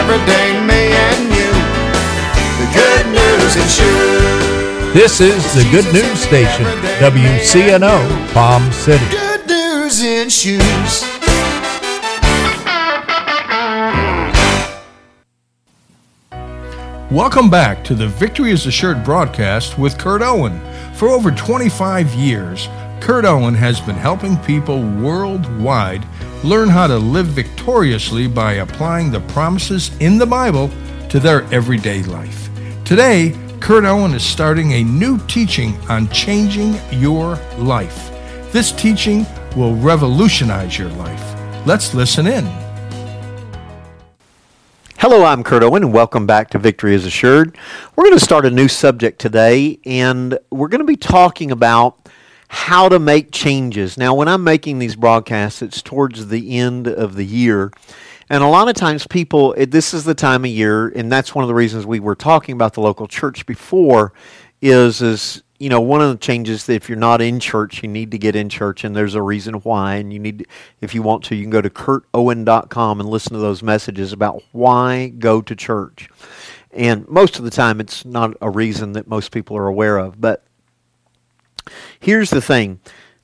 everyday me and you. The Good News and Shoes. This is the Good News Station, WCNO, Palm City. Good News and Shoes. Welcome back to the Victory is Assured broadcast with Kurt Owen. For over 25 years, Kurt Owen has been helping people worldwide learn how to live victoriously by applying the promises in the Bible to their everyday life. Today, Kurt Owen is starting a new teaching on changing your life. This teaching will revolutionize your life. Let's listen in. Hello, I'm Kurt Owen, and welcome back to Victory is Assured. We're going to start a new subject today, and we're going to be talking about how to make changes. Now, when I'm making these broadcasts, it's towards the end of the year, and a lot of times people, this is the time of year, and that's one of the reasons we were talking about the local church before, is you know, one of the changes that if you're not in church, you need to get in church, and there's a reason why. And you need, if you want to, you can go to kurtowen.com and listen to those messages about why go to church. And most of the time, it's not a reason that most people are aware of. But here's the thing.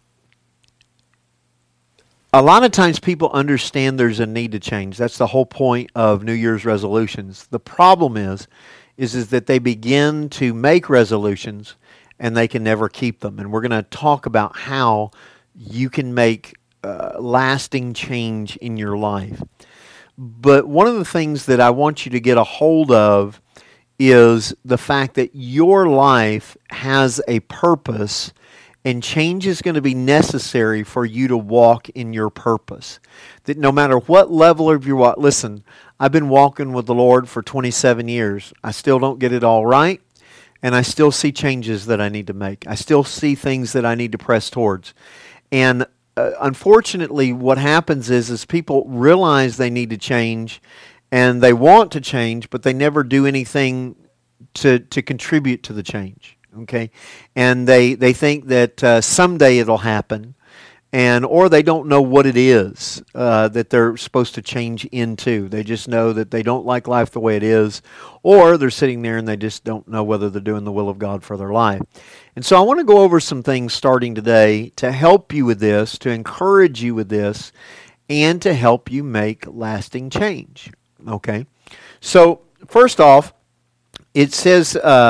A lot of times people understand there's a need to change. That's the whole point of New Year's resolutions. The problem is that they begin to make resolutions and they can never keep them. And we're going to talk about how you can make lasting change in your life. But one of the things that I want you to get a hold of is the fact that your life has a purpose, and change is going to be necessary for you to walk in your purpose. That no matter what level of your walk, listen, I've been walking with the Lord for 27 years. I still don't get it all right. And I still see changes that I need to make. I still see things that I need to press towards. And unfortunately, what happens is people realize they need to change, and they want to change, but they never do anything to contribute to the change. Okay, and they think that someday it'll happen, or they don't know what it is that they're supposed to change into. They just know that they don't like life the way it is, or they're sitting there and they just don't know whether they're doing the will of God for their life. And so I want to go over some things starting today to help you with this, to encourage you with this, and to help you make lasting change. Okay? So first off, it says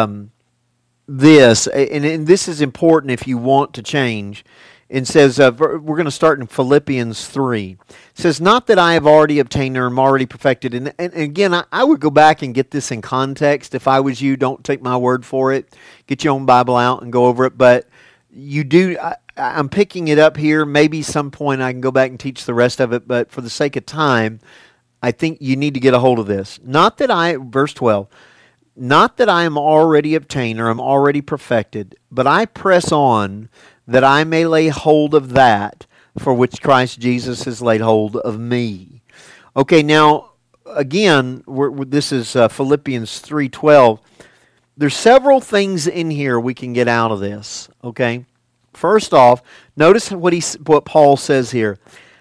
this, and this is important if you want to change. It says, we're going to start in Philippians 3. It says, not that I have already obtained or am already perfected. And again, I would go back and get this in context. If I was you, don't take my word for it. Get your own Bible out and go over it. But you do, I'm picking it up here. Maybe some point I can go back and teach the rest of it. But for the sake of time, I think you need to get a hold of this. Not that verse 12, not that I am already obtained or am already perfected, but I press on that I may lay hold of that for which Christ Jesus has laid hold of me. Okay, now, again, this is Philippians 3:12. There's several things in here we can get out of this, okay? First off, notice what Paul says here.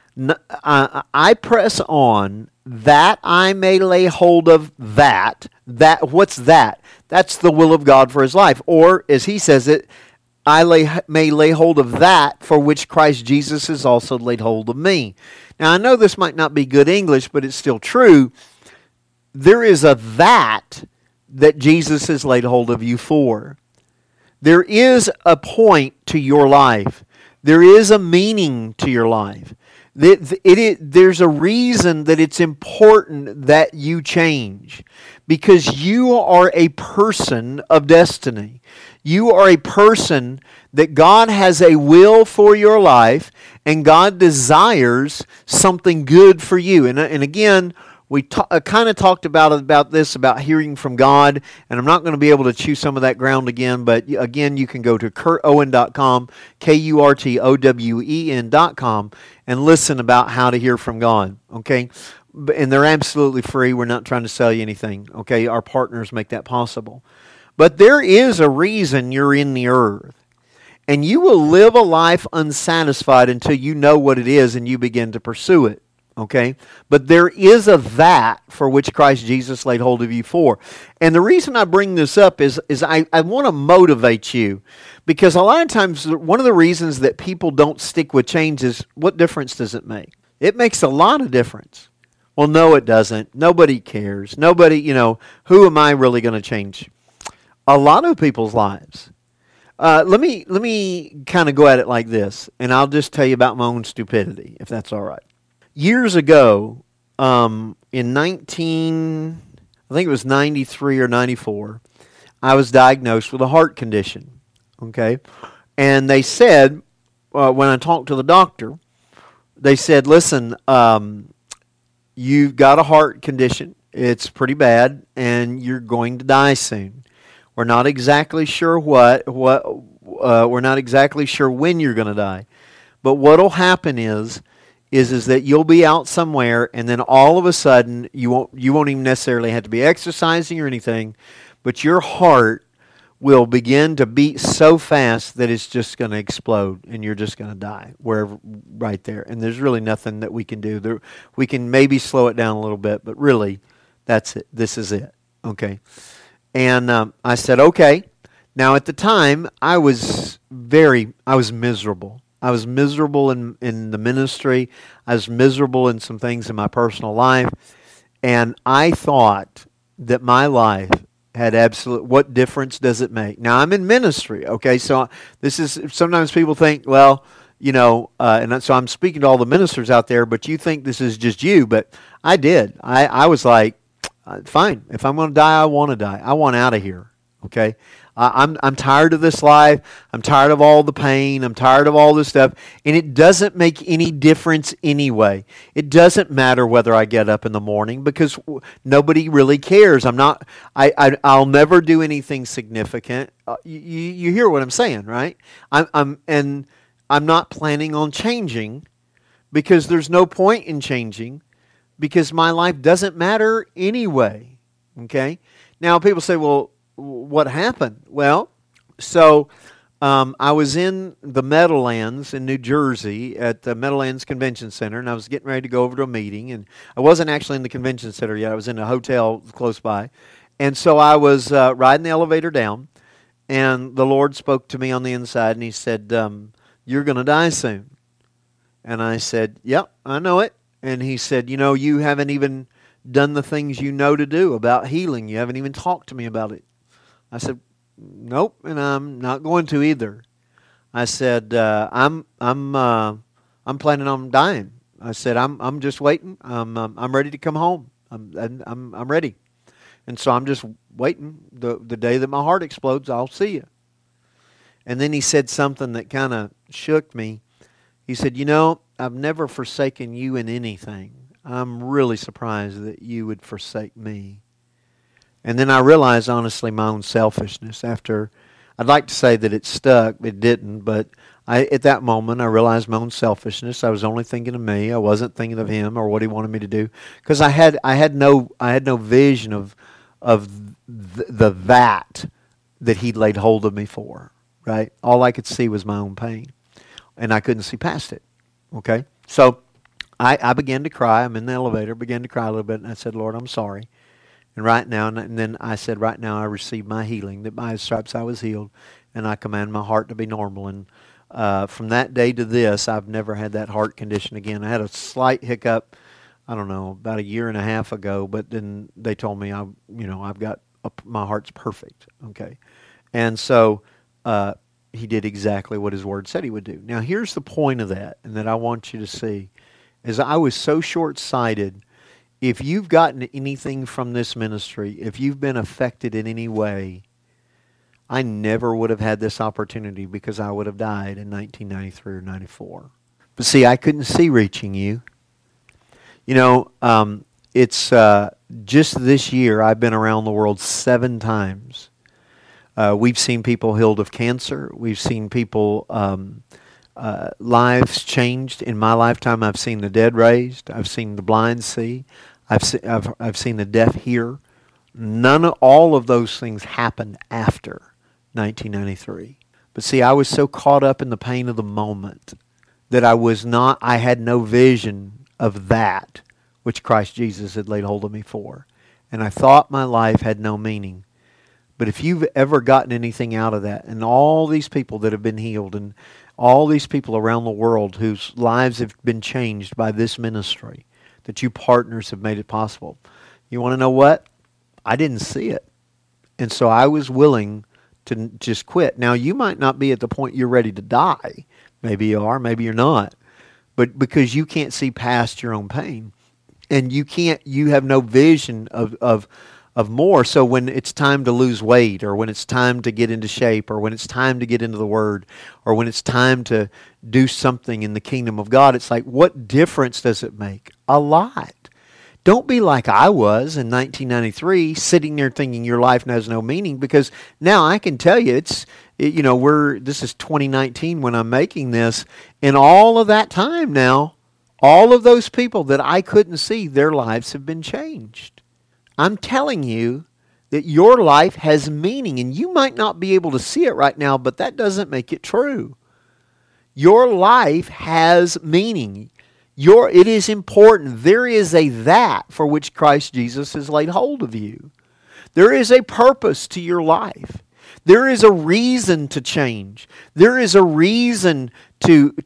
I press on that I may lay hold of that. What's that? That's the will of God for his life. Or, as he says it, I may lay hold of that for which Christ Jesus has also laid hold of me. Now, I know this might not be good English, but it's still true. There is a that Jesus has laid hold of you for. There is a point to your life. There is a meaning to your life. There's a reason that it's important that you change, because you are a person of destiny. You are a person that God has a will for your life, and God desires something good for you. And again, we kind of talked about this, about hearing from God, and I'm not going to be able to chew some of that ground again, but again, you can go to kurtowen.com, kurtowen.com, and listen about how to hear from God, okay? And they're absolutely free. We're not trying to sell you anything, okay? Our partners make that possible. But there is a reason you're in the earth. And you will live a life unsatisfied until you know what it is and you begin to pursue it. Okay? But there is a that for which Christ Jesus laid hold of you for. And the reason I bring this up is I want to motivate you, because a lot of times one of the reasons that people don't stick with change is, what difference does it make? It makes a lot of difference. Well, no, it doesn't. Nobody cares. Nobody, who am I really going to change? A lot of people's lives. Let me kind of go at it like this, and I'll just tell you about my own stupidity, if that's all right. Years ago, in I think it was 93 or 94, I was diagnosed with a heart condition. Okay, and they said, when I talked to the doctor, they said, "Listen, you've got a heart condition. It's pretty bad, and you're going to die soon. We're not exactly sure we're not exactly sure when you're going to die, but what'll happen is that you'll be out somewhere, and then all of a sudden you won't even necessarily have to be exercising or anything, but your heart will begin to beat so fast that it's just going to explode, and you're just going to die right there. And there's really nothing that we can do. We can maybe slow it down a little bit, but really, that's it. This is it. Okay." And I said, okay. Now, at the time, I was miserable. I was miserable in the ministry. I was miserable in some things in my personal life. And I thought that my life had what difference does it make? Now, I'm in ministry, okay? So this is, sometimes people think, well, and so I'm speaking to all the ministers out there, but you think this is just you. But I did. I was like, fine. If I'm going to die, I want to die. I want out of here. Okay? I'm tired of this life. I'm tired of all the pain. I'm tired of all this stuff. And it doesn't make any difference anyway. It doesn't matter whether I get up in the morning, because nobody really cares. I'll never do anything significant. You hear what I'm saying, right? I'm not planning on changing, because there's no point in changing, because my life doesn't matter anyway. Okay? Now, people say, well, what happened? Well, so I was in the Meadowlands in New Jersey at the Meadowlands Convention Center, and I was getting ready to go over to a meeting, and I wasn't actually in the convention center yet. I was in a hotel close by. And so I was riding the elevator down, and the Lord spoke to me on the inside, and He said, you're going to die soon. And I said, yep, I know it. And He said, you haven't even done the things you know to do about healing. You haven't even talked to me about it. I said, nope, and I'm not going to either. I said, I'm planning on dying. I said, I'm just waiting. I'm ready to come home. I'm ready. And so I'm just waiting. The day that my heart explodes, I'll see you. And then He said something that kind of shook me. He said, I've never forsaken you in anything. I'm really surprised that you would forsake me. And then I realized, honestly, my own selfishness. I'd like to say that it stuck, it didn't, but at that moment I realized my own selfishness. I was only thinking of me. I wasn't thinking of Him or what He wanted me to do, because I had no vision of that He'd laid hold of me for. Right? All I could see was my own pain, and I couldn't see past it. Okay? So I began to cry. I'm in the elevator, began to cry a little bit, and I said, Lord, I'm sorry. And then I said, right now I received my healing, that by His stripes I was healed, and I command my heart to be normal. And from that day to this, I've never had that heart condition again. I had a slight hiccup, I don't know, about a year and a half ago, but then they told me my heart's perfect. Okay? And so He did exactly what His Word said He would do. Now, here's the point of that, and that I want you to see, is I was so short-sighted. If you've gotten anything from this ministry, if you've been affected in any way, I never would have had this opportunity, because I would have died in 1993 or 94. But see, I couldn't see reaching you. It's just this year I've been around the world 7 times. We've seen people healed of cancer. We've seen people, lives changed. In my lifetime, I've seen the dead raised. I've seen the blind see. I've seen the deaf hear. All of those things happened after 1993. But see, I was so caught up in the pain of the moment that I had no vision of that which Christ Jesus had laid hold of me for. And I thought my life had no meaning. But if you've ever gotten anything out of that, and all these people that have been healed, and all these people around the world whose lives have been changed by this ministry, that you partners have made it possible, you want to know what? I didn't see it. And so I was willing to just quit. Now, you might not be at the point you're ready to die. Maybe you are, maybe you're not. But because you can't see past your own pain. And you have no vision of more. So when it's time to lose weight, or when it's time to get into shape, or when it's time to get into the Word, or when it's time to do something in the kingdom of God, it's like, what difference does it make? A lot. Don't be like I was in 1993, sitting there thinking your life has no meaning, because now I can tell you this is 2019 when I'm making this, and all of that time now, all of those people that I couldn't see, their lives have been changed. I'm telling you that your life has meaning, and you might not be able to see it right now, but that doesn't make it true. Your life has meaning. It is important. There is a that for which Christ Jesus has laid hold of you. There is a purpose to your life. There is a reason to change. There is a reason to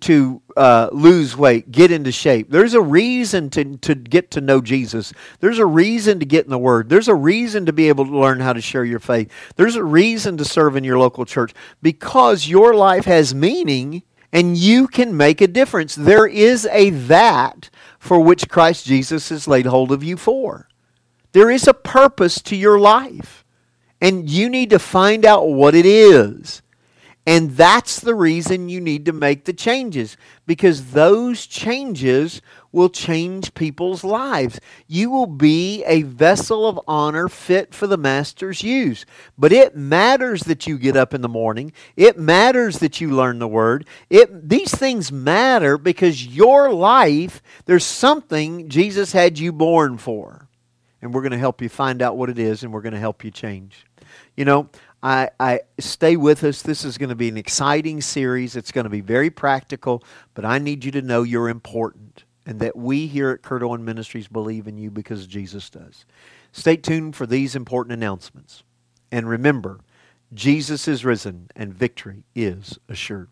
lose weight, get into shape. There's a reason to get to know Jesus. There's a reason to get in the Word. There's a reason to be able to learn how to share your faith. There's a reason to serve in your local church, because your life has meaning and you can make a difference. There is a that for which Christ Jesus has laid hold of you for. There is a purpose to your life. And you need to find out what it is. And that's the reason you need to make the changes, because those changes will change people's lives. You will be a vessel of honor fit for the Master's use. But it matters that you get up in the morning. It matters that you learn the Word. These things matter because your life, there's something Jesus had you born for. And we're going to help you find out what it is, and we're going to help you change. You know, I stay with us. This is going to be an exciting series. It's going to be very practical, but I need you to know you're important, and that we here at Kurt Owen Ministries believe in you because Jesus does. Stay tuned for these important announcements. And remember, Jesus is risen and victory is assured.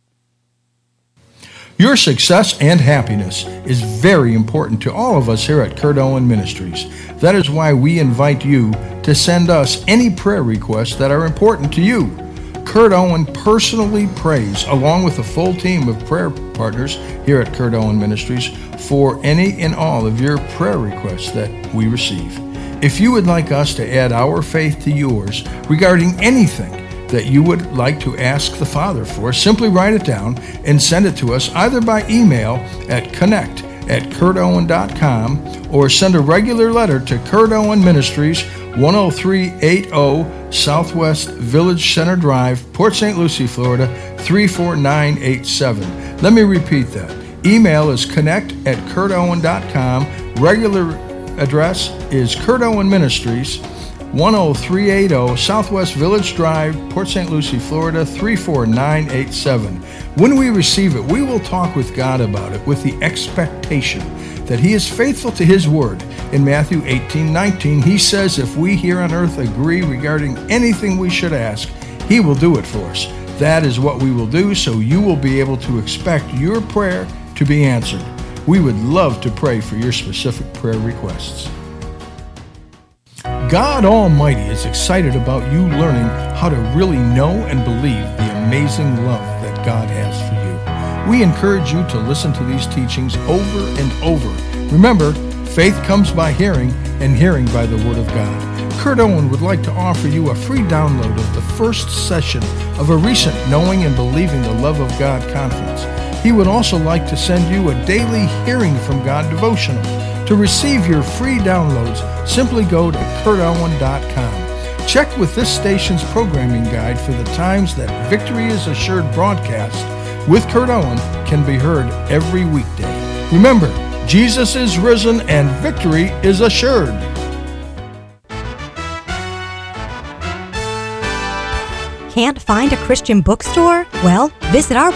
Your success and happiness is very important to all of us here at Kurt Owen Ministries. That is why we invite you to send us any prayer requests that are important to you. Kurt Owen personally prays, along with a full team of prayer partners here at Kurt Owen Ministries, for any and all of your prayer requests that we receive. If you would like us to add our faith to yours regarding anything that you would like to ask the Father for, simply write it down and send it to us either by email at connect@kurtowen.com, or send a regular letter to Kurt Owen Ministries, 10380 Southwest Village Center Drive, Port St. Lucie, Florida, 34987. Let me repeat that. Email is connect@kurtowen.com. Regular address is Kurt Owen Ministries, 10380 Southwest Village Drive, Port St. Lucie, Florida, 34987. When we receive it, we will talk with God about it with the expectation that He is faithful to His word. In Matthew 18:19, He says if we here on earth agree regarding anything we should ask, He will do it for us. That is what we will do, so you will be able to expect your prayer to be answered. We would love to pray for your specific prayer requests. God Almighty is excited about you learning how to really know and believe the amazing love that God has for you. We encourage you to listen to these teachings over and over. Remember, faith comes by hearing, and hearing by the Word of God. Kurt Owen would like to offer you a free download of the first session of a recent Knowing and Believing the Love of God conference. He would also like to send you a daily Hearing from God devotional. To receive your free downloads, simply go to kurtowen.com. Check with this station's programming guide for the times that Victory is Assured broadcast with Kurt Owen can be heard every weekday. Remember, Jesus is risen and victory is assured. Can't find a Christian bookstore? Well, visit our